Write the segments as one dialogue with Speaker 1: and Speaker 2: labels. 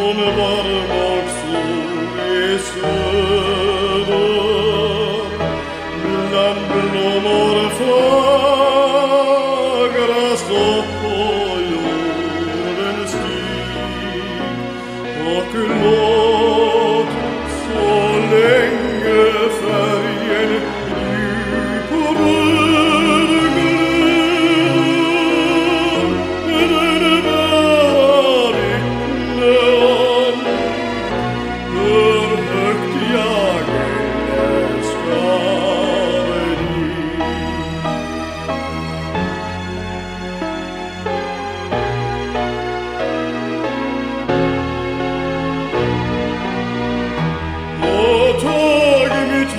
Speaker 1: från varm och solig söder, bland blommor fagra stopp på jordens stig. Och låt så länge färgen djup och röd glöder, men den bära vittne om hur högt jag älskar dig. Och tag mitt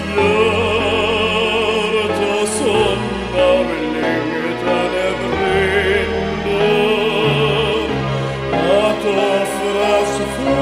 Speaker 1: hjärta som av längtan bränner, att offras för